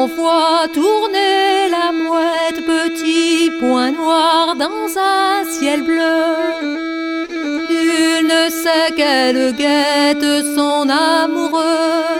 on voit tourner la mouette, petit point noir dans un ciel bleu. Nul ne sait qu'elle guette son amoureux.